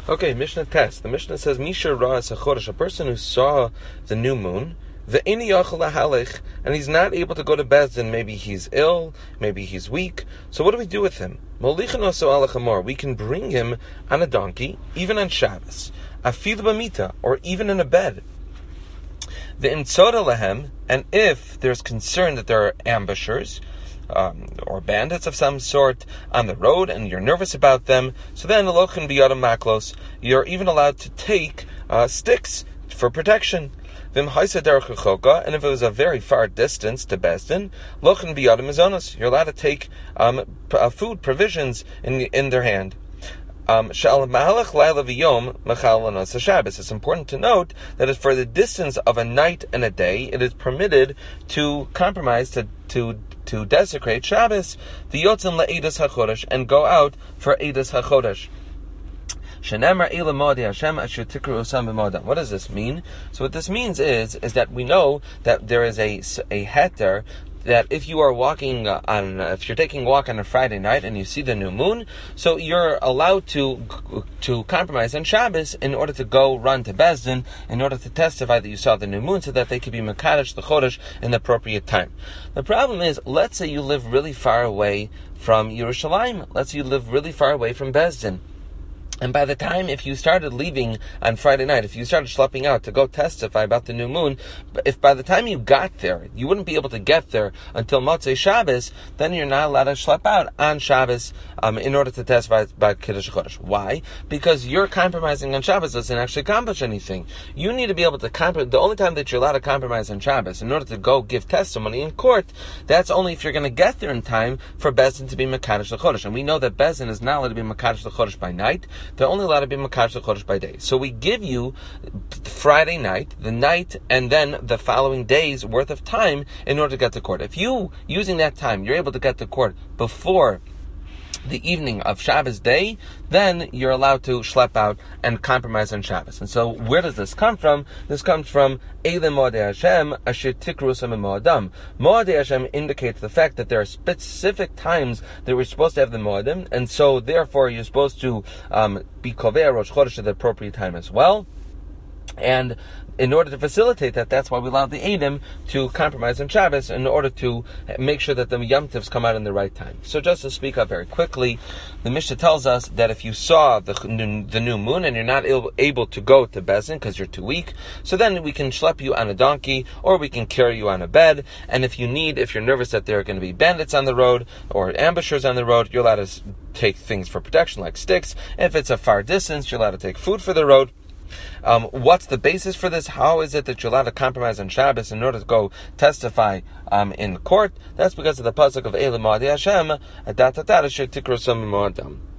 Okay, Mishnah test. The Mishnah says, Misha Ra'as HaChodesh, a person who saw the new moon, Ve'eni yachol lahalech, and he's not able to go to Beis Din. Maybe he's ill, maybe he's weak. So what do we do with him? Molichin oso ala chamor. We can bring him on a donkey, even on Shabbos, afil b'mita, or even in a bed. Ve'imtzoda lahem, and if there's concern that there are ambushers, or bandits of some sort on the road, and you're nervous about them, so then lochin biyadam maklos, you're even allowed to take sticks for protection. Vim haisa derech rechoka, and if it was a very far distance to Beis Din, lochin biyadam mizonos, you're allowed to take food, provisions in their hand. It's important to note that if for the distance of a night and a day, it is permitted to compromise, to desecrate Shabbos, the yotzin le'edas hachodesh, and go out for edas hachodesh. What does this mean? So what this means is that we know that there is a heter, that if you are walking if you're taking a walk on a Friday night and you see the new moon, so you're allowed to compromise on Shabbos in order to go run to Beis Din, in order to testify that you saw the new moon, so that they could be mekadesh the chodesh in the appropriate time. The problem is, let's say you live really far away from Yerushalayim. Let's say you live really far away from Beis Din. And by the time, if you started leaving on Friday night, if you started schlepping out to go testify about the new moon, if by the time you got there, you wouldn't be able to get there until Motzei Shabbos, then you're not allowed to schlepp out on Shabbos in order to testify about Kiddush Chodesh. Why? Because you're compromising on Shabbos doesn't actually accomplish anything. You need to be able to compromise. The only time that you're allowed to compromise on Shabbos in order to go give testimony in court, that's only if you're going to get there in time for Beis Din to be Mekadesh the Chodesh. And we know that Beis Din is not allowed to be Mekadesh the Chodesh by night. They're only allowed to be Mekadesh the Chodesh by day. So we give you Friday night, the night, and then the following day's worth of time in order to get to court. If you, using that time, you're able to get to court before the evening of Shabbos day, then you're allowed to schlepp out and compromise on Shabbos. And so where does this come from? This comes from Eile Moadei Hashem Asher Tikrusam Moadam. Moadei Hashem indicates the fact that there are specific times that we're supposed to have the Moadim, and so therefore you're supposed to be Kovei Rosh Chodesh at the appropriate time as well. And in order to facilitate that, that's why we allow the Eidim to compromise on Shabbos in order to make sure that the Yom Tovs come out in the right time. So just to speak up very quickly, the Mishnah tells us that if you saw the new moon and you're not able to go to Beis Din because you're too weak, so then we can schlepp you on a donkey or we can carry you on a bed. And if you're nervous that there are going to be bandits on the road or ambushers on the road, you're allowed to take things for protection like sticks. If it's a far distance, you're allowed to take food for the road. What's the basis for this? How is it that you're allowed to compromise on Shabbos in order to go testify in court? That's because of the pasuk of Eile Moadei Hashem,